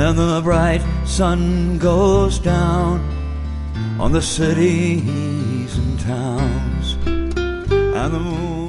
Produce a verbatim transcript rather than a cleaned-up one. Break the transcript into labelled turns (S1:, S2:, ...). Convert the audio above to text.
S1: when the bright sun goes down on the cities and towns, and the moon